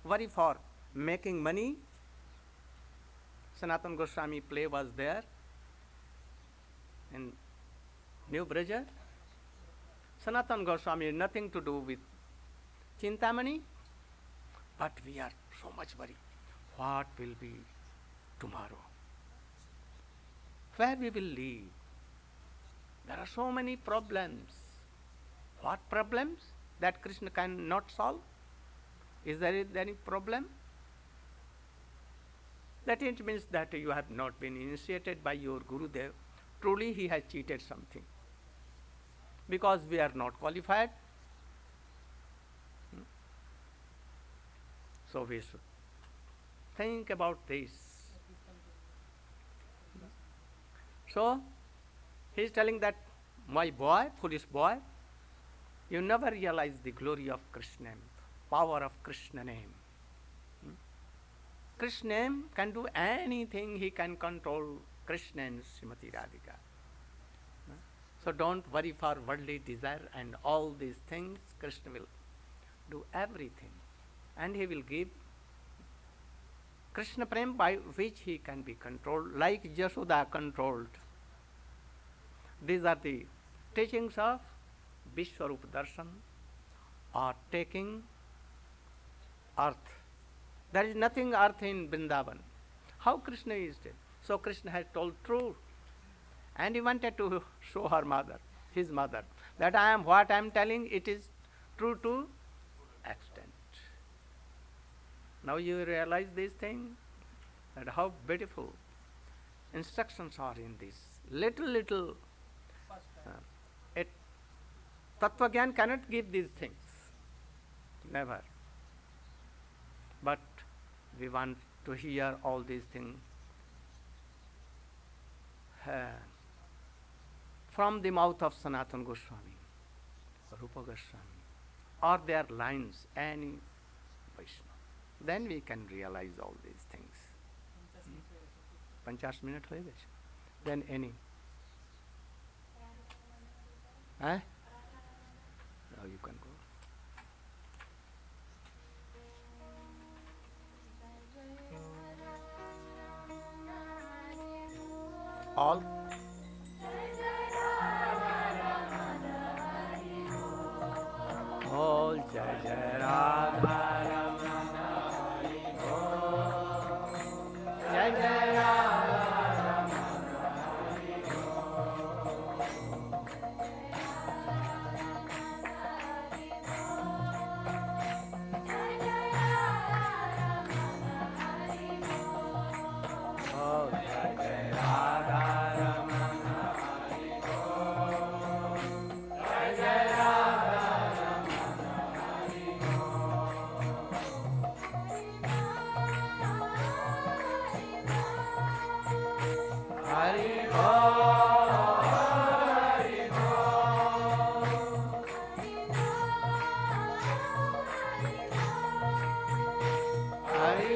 worry for making money. Sanatana Goswami play was there in New Braja. Sanatana Goswami had nothing to do with Chintamani, but we are so much worried. What will be tomorrow? Where we will live? There are so many problems. What problems that Krishna cannot solve? Is there any problem? That it means that you have not been initiated by your Gurudev. Truly he has cheated something. Because we are not qualified. So we should think about this. So he is telling that, my boy, foolish boy, you never realize the glory of Krishna, power of Krishna name. Krishna name can do anything, he can control Krishna and Srimati Radhika. So don't worry for worldly desire and all these things. Krishna will do everything. And he will give Krishna Prem by which he can be controlled, like Jashoda controlled. These are the teachings of Vishwarup Darshan, or taking earth. There is nothing earth in Vrindavan. How Krishna is dead? So Krishna has told truth. And he wanted to show her mother, his mother, that what I am telling, it is true to extent. Now you realize this thing, that how beautiful instructions are in this. Little Tattva Gyan cannot give these things. Never. But we want to hear all these things from the mouth of Sanatana Goswami, Rupa Goswami, or their lines, any Vaishnava. Then we can realize all these things. 50 minutes ho gaye. Then any. Now you can go. All. All Jai Jai Radha Ramana Hari Bol. Jai Jai Radha Ramana Hari Bol. Jai Jai Radha Ramana Hari Bol. Oh Jai Jai Radha Ramana Hari Bol. Jai Jai Radha Hari Bol, Hari Bol, Hari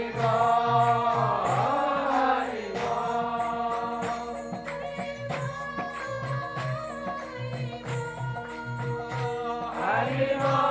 Bol, Hari Bol.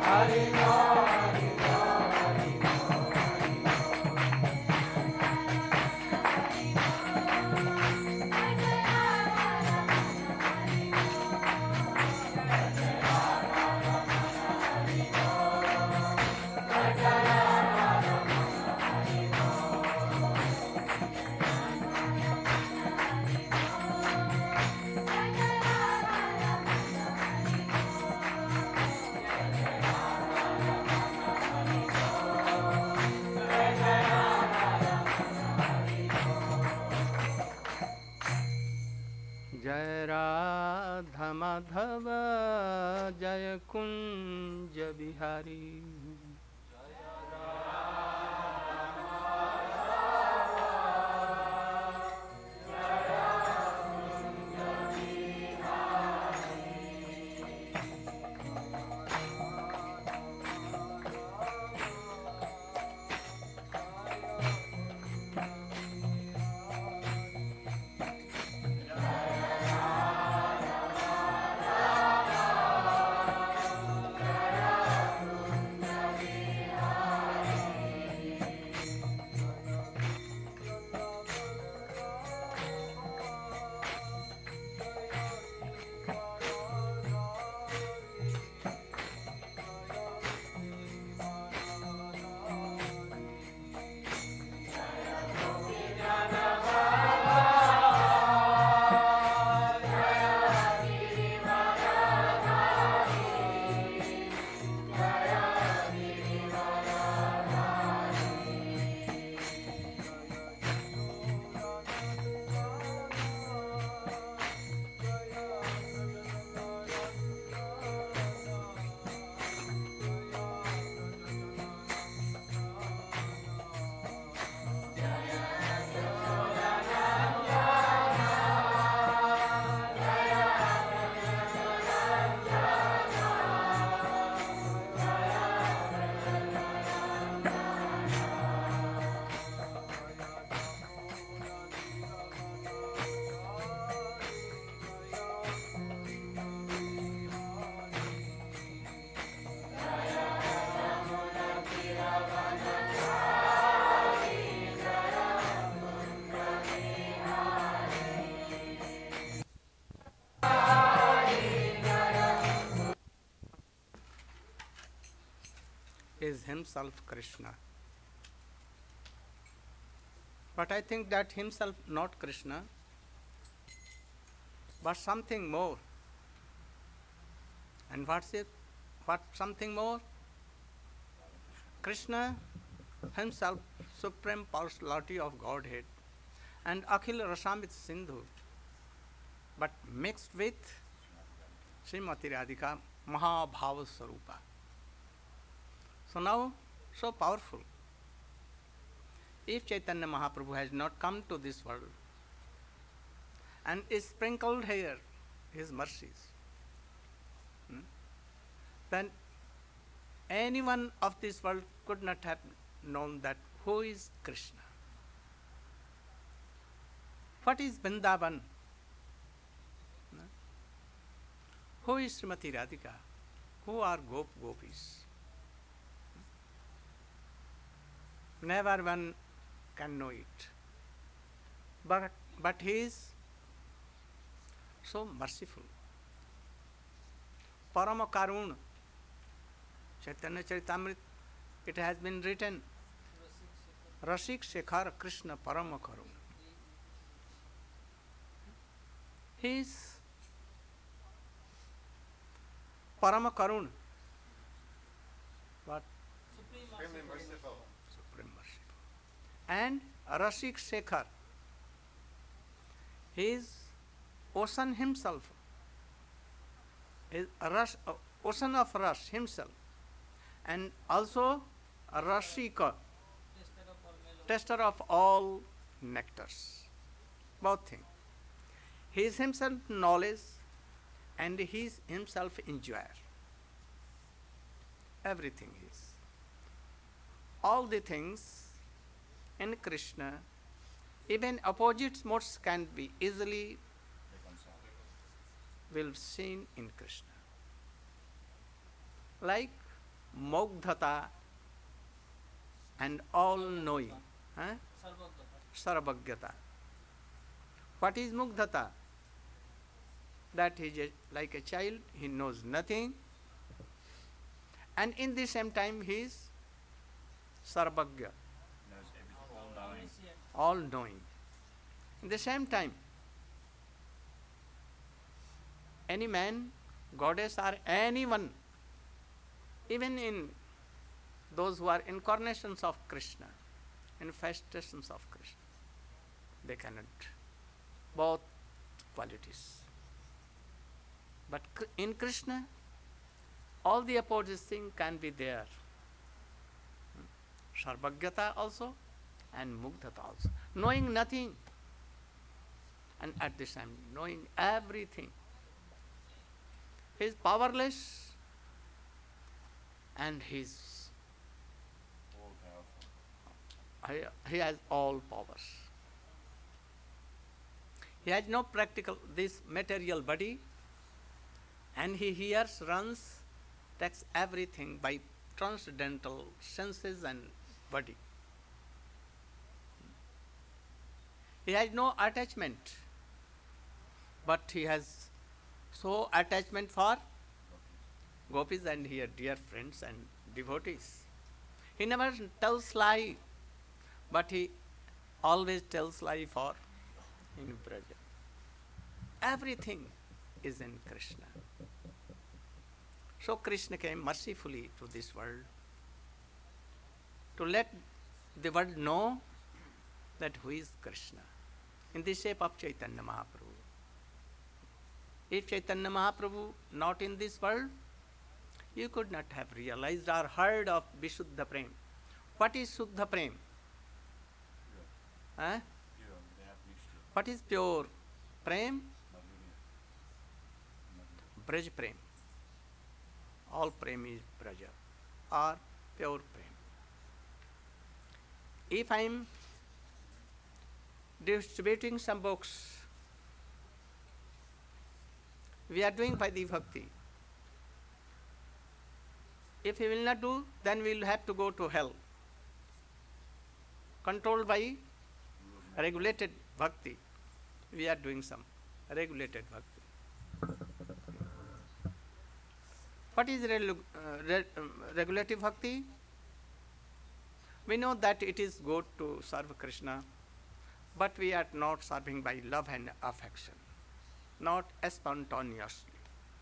जय राधा माधव जय Kunj Bihari. Is himself Krishna. But I think that himself not Krishna, but something more. And what's it? What something more? Krishna himself, Supreme Personality of Godhead, and Akhil Rasamrit Sindhu, but mixed with Srimati Radhika Mahabhava Sarupa. So now, so powerful. If Chaitanya Mahaprabhu has not come to this world and is sprinkled here his mercies, then anyone of this world could not have known that who is Krishna. What is Vrindavan? Who is Srimati Radhika? Who are Gopis? Never one can know it. But he is so merciful. Parama Karun, Chaitanya Charitamrita, it has been written, Rasik Shekhar Krishna Parama Karun. He is Parama Karun. What? Supreme merciful. Supreme merciful. And Rasik Shekhar. He is ocean himself. Is ocean of Ras himself. And also Rasika, tester of all nectars. Both things. He is himself knowledge and he is himself enjoyer. Everything is. All the things in Krishna, even opposite modes can be easily will seen in Krishna. Like Mogdhata and all knowing. Huh? Sarvagata. What is Mugdhata? That he is like a child, he knows nothing, and in the same time he is Sarvagya, all knowing. In the same time, any man, goddess, or anyone, even in those who are incarnations of Krishna, manifestations of Krishna, they cannot both qualities. But in Krishna, all the opposite thing can be there. Sarvagyata also and Mugdhata also. Knowing nothing and at the same knowing everything. He is powerless and he has all powers. He has no practical, this material body, and he hears, runs, takes everything by transcendental senses and body. He has no attachment, but he has so attachment for gopis and here dear friends and devotees. He never tells lie, but he always tells lie for in Braja. Everything is in Krishna. So Krishna came mercifully to this world to let the world know that who is Krishna in the shape of Chaitanya Mahaprabhu. If Chaitanya Mahaprabhu not in this world, you could not have realized or heard of Vishuddha Prem. What is Shuddha Prem? Huh? What is pure Prem? Braj Prem. All Prem is Braja or pure Prem. If I am distributing some books, we are doing Vaidhi Bhakti. If we will not do, then we will have to go to hell. Controlled by regulated Bhakti. We are doing some regulated Bhakti. What is regulative Bhakti? We know that it is good to serve Krishna, but we are not serving by love and affection, not spontaneously.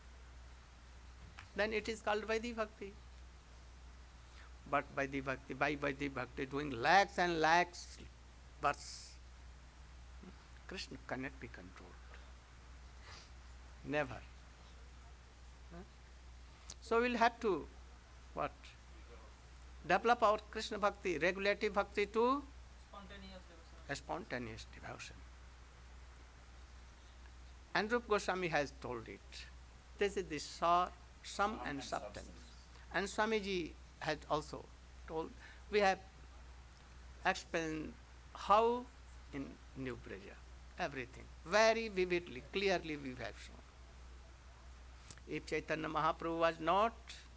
Then it is called Vaidhi Bhakti. But by Vaidhi Bhakti, doing lakhs and lakhs births, Krishna cannot be controlled. Never. So we'll have to what? Develop our Krishna Bhakti, regulative Bhakti to spontaneous devotion. And Rupa Goswami has told it. This is the sum and substance. And Swamiji has also told. We have explained how in New Braja, everything, very vividly, clearly we have shown. If Chaitanya Mahaprabhu was not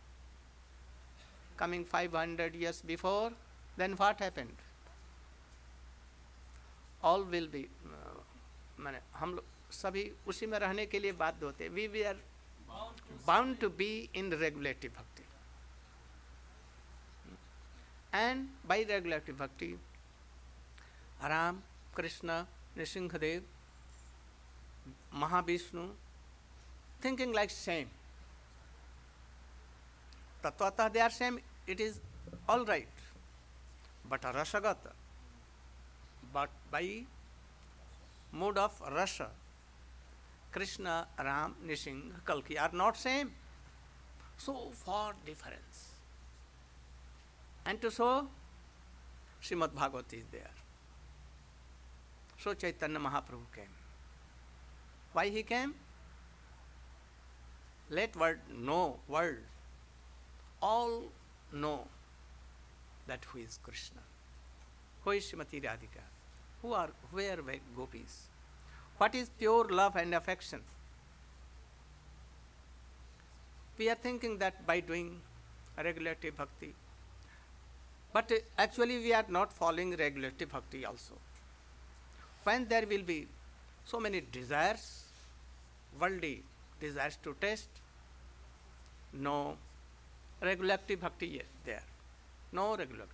coming 500 years before, then what happened? All will be, हम लोग सभी उसी में रहने के लिए बाध्य होते. We were bound to be in regulative bhakti. And by regulative bhakti, Ram, Krishna, Nrsimhadev, Mahavishnu, thinking like same. Tattvata they are same, it is all right. But Rasagata, but by mode of Rasa, Krishna, Ram, Nrsimha, Kalki are not same. So far difference. And to show, Srimad Bhagavata is there. So Chaitanya Mahaprabhu came. Why he came? Let world, all know that who is Krishna, who is Srimati Radhika, where were gopis, what is pure love and affection. We are thinking that by doing regulative bhakti. But actually we are not following regulative bhakti also. When there will be so many desires, worldly desires to taste, no regulative bhakti is there. No regulative.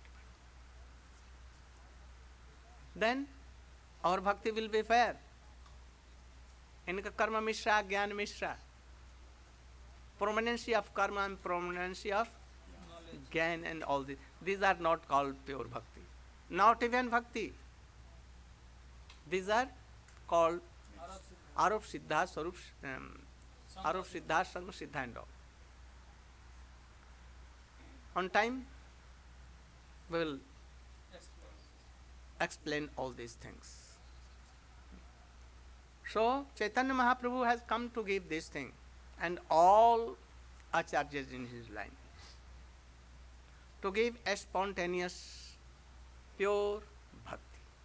Then our bhakti will be fair. Inka karma mishra, jnana mishra. Prominency of karma and prominency of jnana and all this. These are not called pure bhakti. Not even bhakti. These are called Arup Siddha, Sarup, Arup Siddha, Sangha Siddha and all. On time, we will explain all these things. So, Chaitanya Mahaprabhu has come to give this thing, and all acharyas in his line, to give a spontaneous, pure bhakti.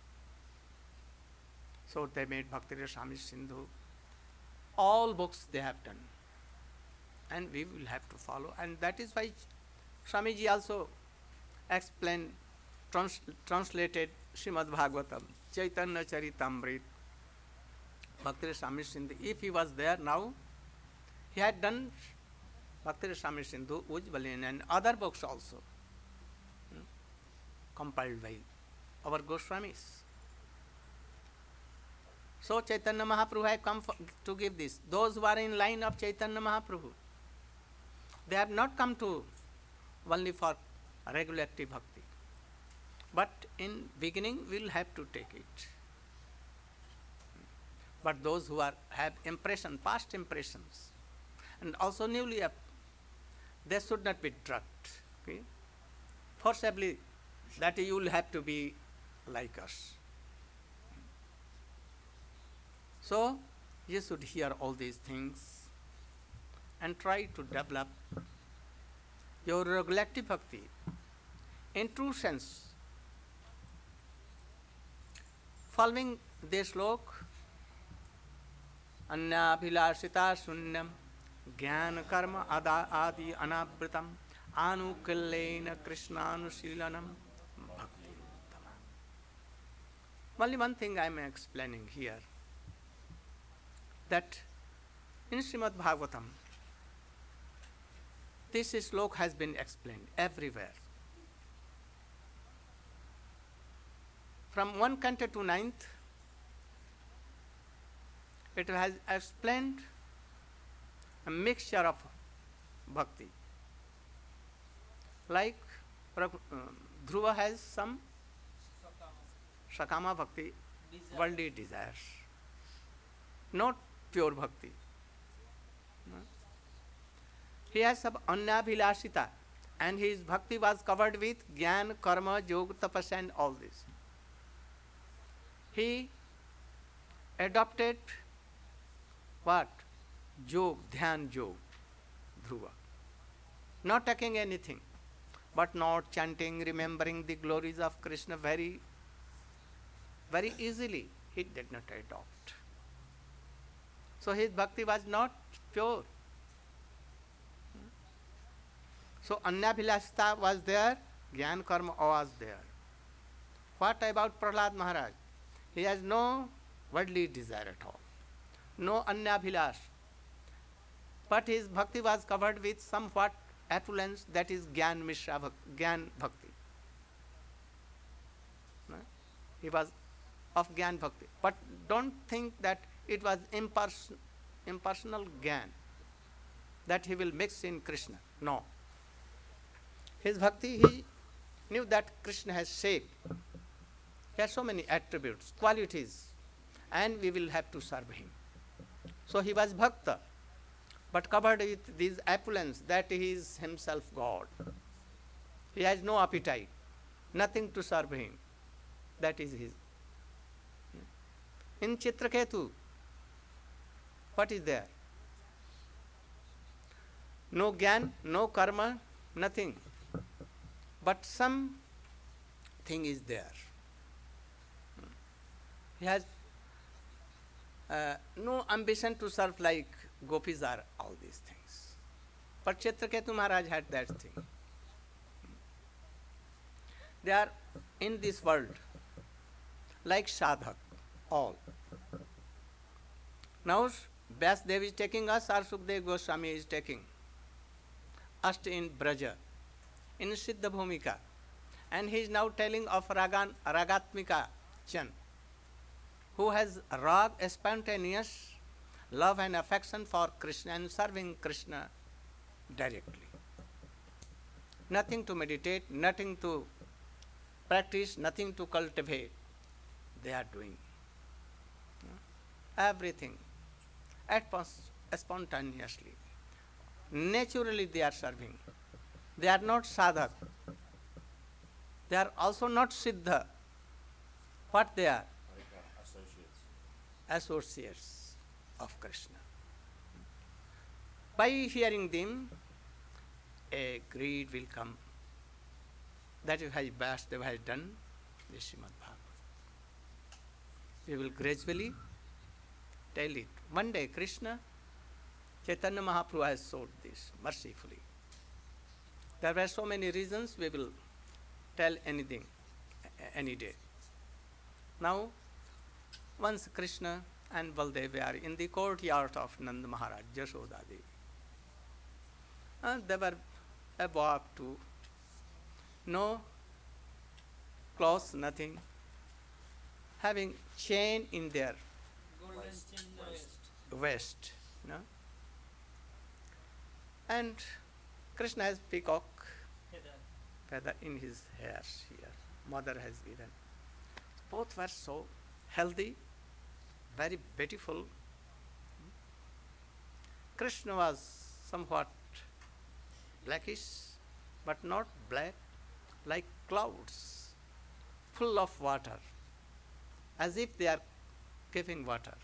So they made Bhakti Rasamrita Sindhu. All books they have done, and we will have to follow. And that is why Swamiji also explained, translated Srimad Bhagavatam, Chaitanya Charitamrita, Bhakti Rasamrita Sindhu. If he was there now, he had done Bhakti Rasamrita Sindhu, Ujjvalin, and other books also, compiled by our Goswamis. So Chaitanya Mahaprabhu had come to give this. Those who are in line of Chaitanya Mahaprabhu, they have not come to only for regulative bhakti. But in beginning, we will have to take it. But those who have impression, past impressions, and also newly up, they should not be drugged. Okay? Forcibly, that you will have to be like us. So, you should hear all these things and try to develop your regulative bhakti in true sense. Following this slok, Annabhilasita Sunyam Jnana Karma Adi Anavritam Anukullena Krishnanushilanam Bhakti Uttama. Only one thing I am explaining here, that in Srimad Bhagavatam, this slok has been explained everywhere. From 1 canto to 9th, it has explained a mixture of bhakti. Like Dhruva has some Sakama bhakti, worldly desires, not pure bhakti. He has some Annabhilasita, and his bhakti was covered with Jnana, Karma, Yoga, Tapasya and all this. He adopted what? Yog, Dhyan Yog, Dhruva. Not taking anything, but not chanting, remembering the glories of Krishna very, very easily. He did not adopt. So his bhakti was not pure. So Annabhilasita was there, Jnana Karma was there. What about Prahlad Maharaj? He has no worldly desire at all, no Annabhilash. But his bhakti was covered with somewhat affluence, that is Gyan Mishra, Gyan Bhakti. He was of Gyan Bhakti. But don't think that it was impersonal Gyan, that he will mix in Krishna. No. His bhakti, he knew that Krishna has shape. He has so many attributes, qualities, and we will have to serve him. So he was bhakta, but covered with these affluence, that he is himself God. He has no appetite, nothing to serve him. That is his. In Chitraketu, what is there? No Gyan, no Karma, nothing. But some thing is there. He has no ambition to serve like gopis are all these things. But Chitraketu Maharaj had that thing. They are in this world like sadhak, all. Now Vyasdev is taking us, or Sukdev Goswami is taking us in Braja, in Siddha Bhumika. And he is now telling of Ragatmika Chan, who has rag, spontaneous love and affection for Krishna and serving Krishna directly. Nothing to meditate, nothing to practice, nothing to cultivate. They are doing everything at once, spontaneously. Naturally they are serving. They are not sadhak. They are also not siddha. What they are? Associates of Krishna. By hearing them, a greed will come. That is how Vyasdeva has done this Srimad Bhagavatam. We will gradually tell it. One day Krishna, Chaitanya Mahaprabhu has showed this mercifully. There were so many reasons, we will tell anything, any day. Now, once Krishna and Baldev are in the courtyard of Nanda Maharaj, Jashoda Devi. And they were above to no clothes, nothing, having chain in their waist. No? And Krishna has peacock feather in his hairs here. Mother has given. Both were so healthy, very beautiful. Krishna was somewhat blackish, but not black, like clouds, full of water, as if they are giving water.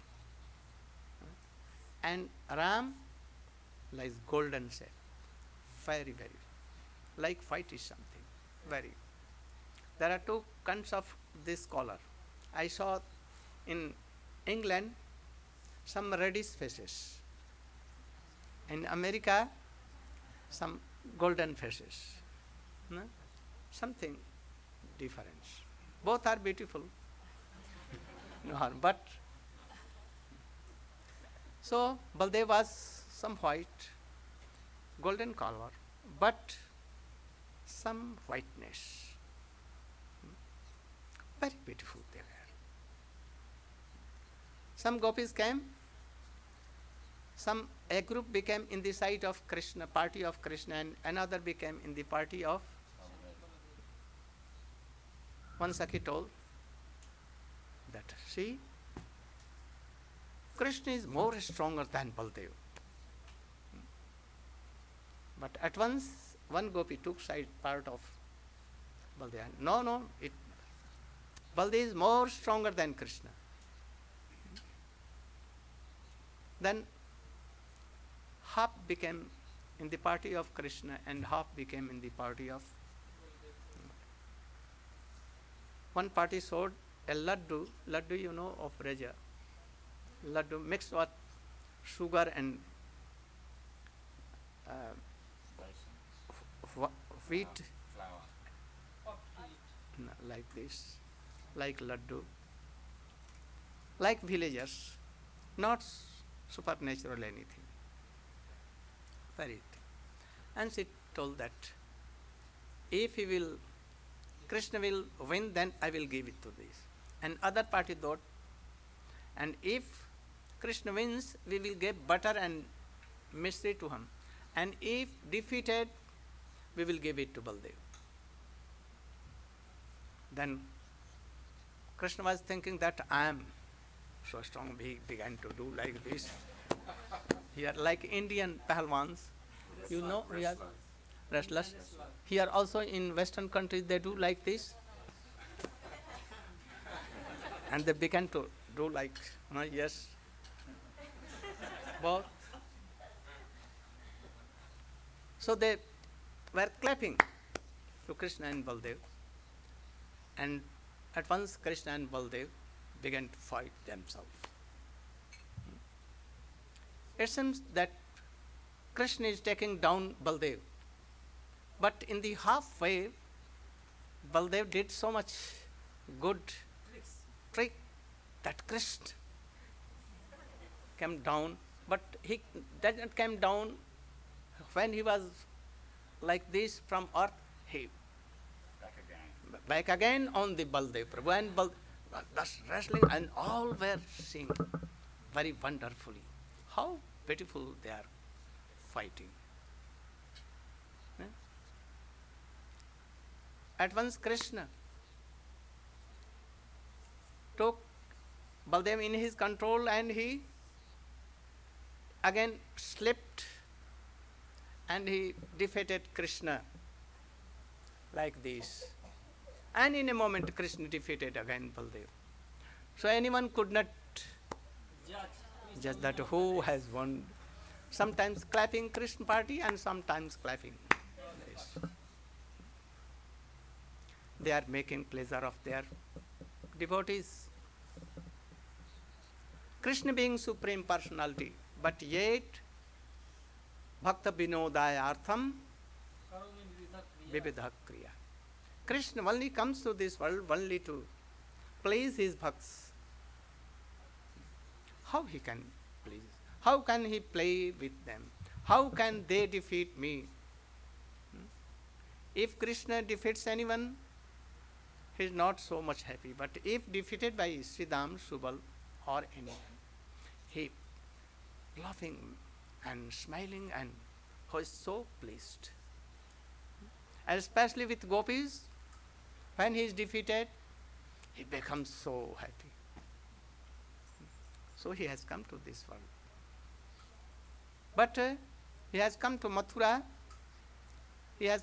And Ram lies golden shade, very, very, like white is something, very. There are two kinds of this color. I saw in England some reddish faces. In America, some golden faces. No? Something different. Both are beautiful. No harm. But so Baldev was some white, golden color, but some whiteness. Very beautiful they were. Some gopis came, a group became in the side of Krishna, party of Krishna, and another became in the party of. One Sakhi told that, see, Krishna is more stronger than Baldev. But at once, one gopi took side part of Baldev. No, Baldev is more stronger than Krishna. Then half became in the party of Krishna and half became in the party of. One party showed a laddu you know of Raja. Laddu mixed with sugar and wheat, flour, like this, like laddu, like villagers, not supernatural anything. Very. And she told that if he will, Krishna will win, then I will give it to this. And other party thought, and if Krishna wins, we will give butter and mystery to him. And if defeated, we will give it to Baldev. Then Krishna was thinking that I am so strong, he began to do like this. Here, like Indian pahalwans, you know, wrestlers. Here also in Western countries they do like this. And they began to do like, yes, both. So they were clapping to Krishna and Baldev. And at once Krishna and Baldev began to fight themselves. It seems that Krishna is taking down Baldev. But in the halfway, Baldev did so much good trick that Krishna came down, but he didn't come down when he was like this from earth. He back again on the Baldev Prabhu, and thus wrestling, and all were seeing very wonderfully how beautiful they are fighting. At once Krishna took Baldev in his control, and he again slipped, and he defeated Krishna like this. And in a moment Krishna defeated again Baldev. So anyone could not judge that who has won. Sometimes clapping Krishna party and sometimes clapping this. They are making pleasure of their devotees. Krishna being Supreme Personality, but yet Bhakta Vinodayartham Vividha Kriya. Krishna only comes to this world only to please his bhakts. How he can please? How can he play with them? How can they defeat me? If Krishna defeats anyone, he is not so much happy. But if defeated by Sridham, Subal or anyone, he laughing and smiling, and who is so pleased. And especially with gopis, when he is defeated, he becomes so happy. So he has come to this world. But he has come to Mathura. He has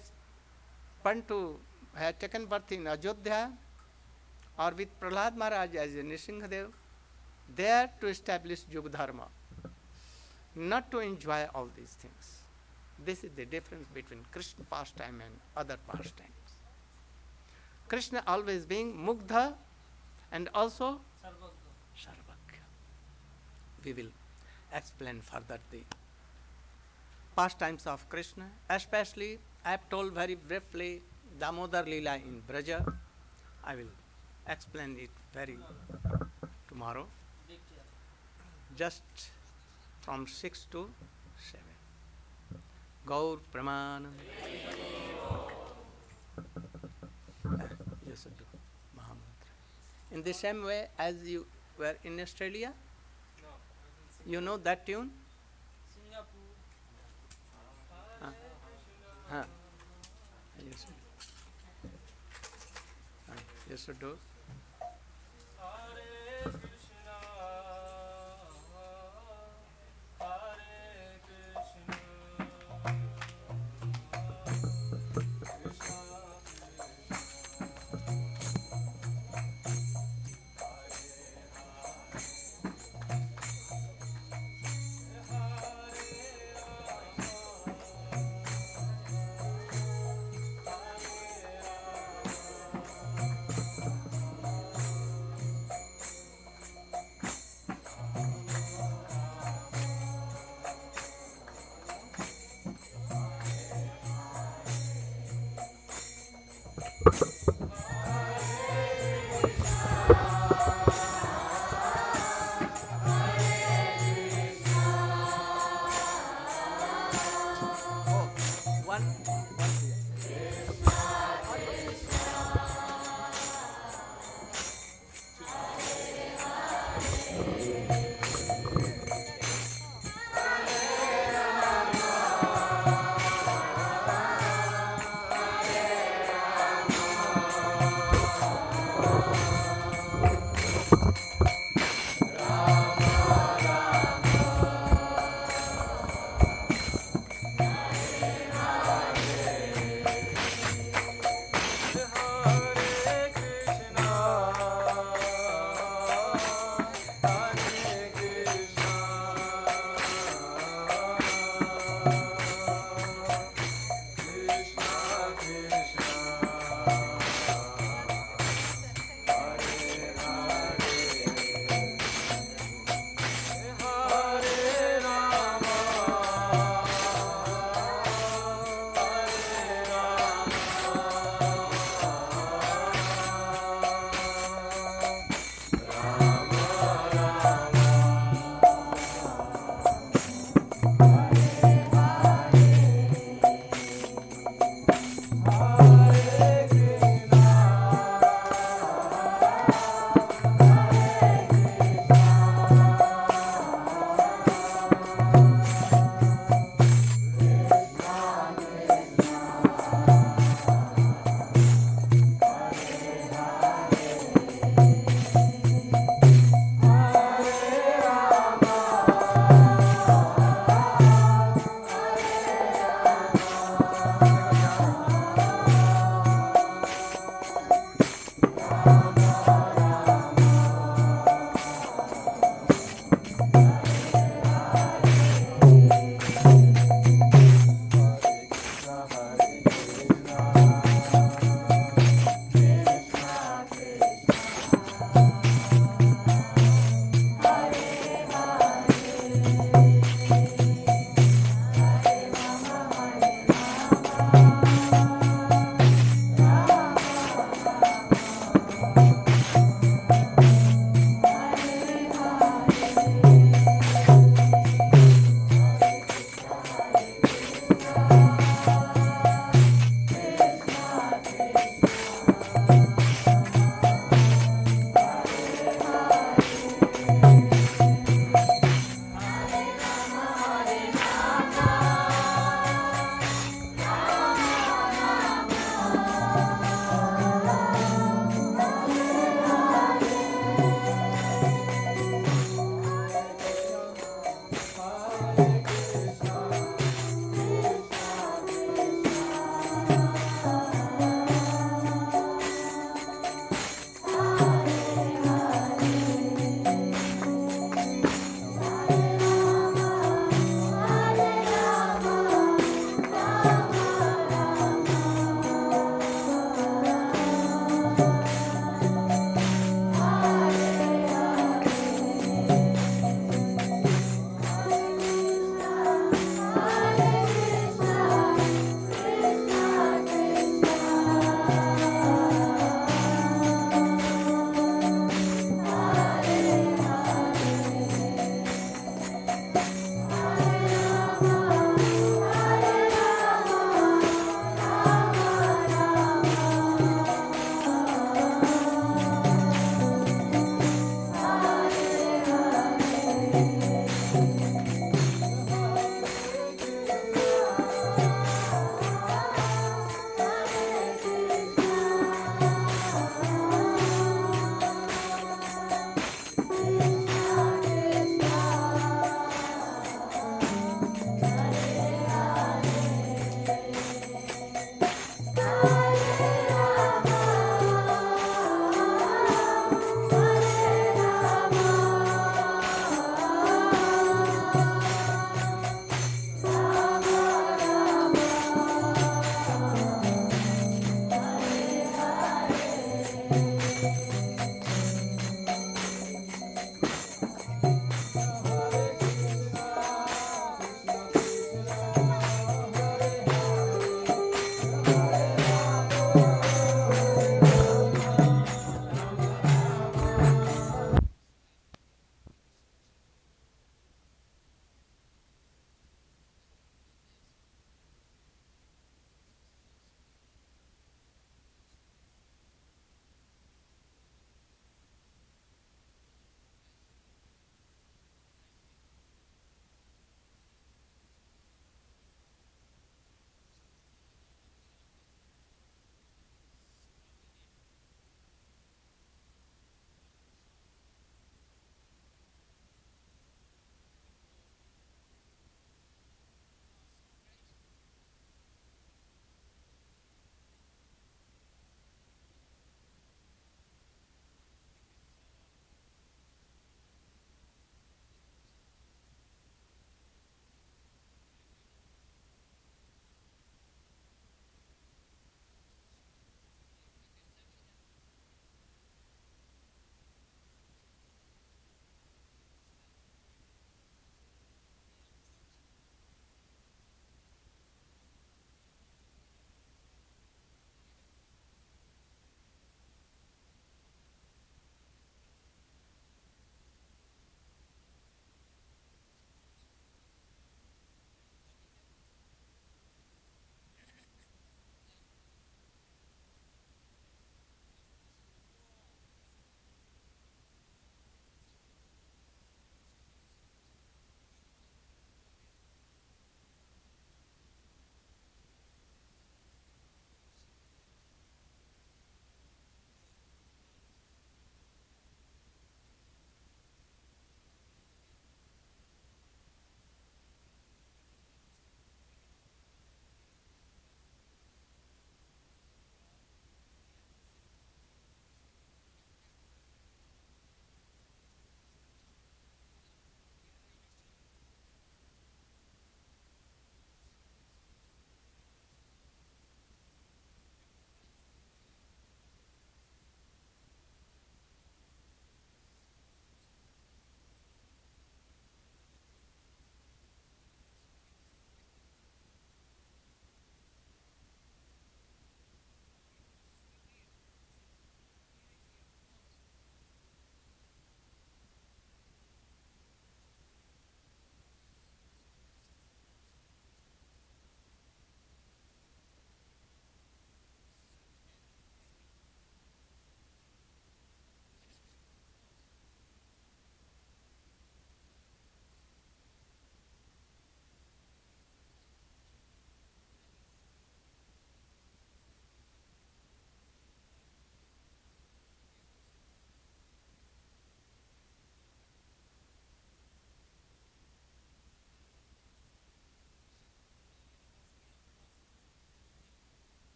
taken birth in Ajodhya, or with Prahlad Maharaj as a Nrsimhadev, there to establish Yuga Dharma, not to enjoy all these things. This is the difference between Krishna pastime and other pastimes. Krishna always being Mugdha and also Sarvagya. We will explain further the pastimes of Krishna, especially I have told very briefly Damodar Leela in Braja. I will explain it very tomorrow, just from 6 to 7. Gaur Pramanam. You should do Mahamantra. In the same way as you were in Australia, you know that tune? You should do.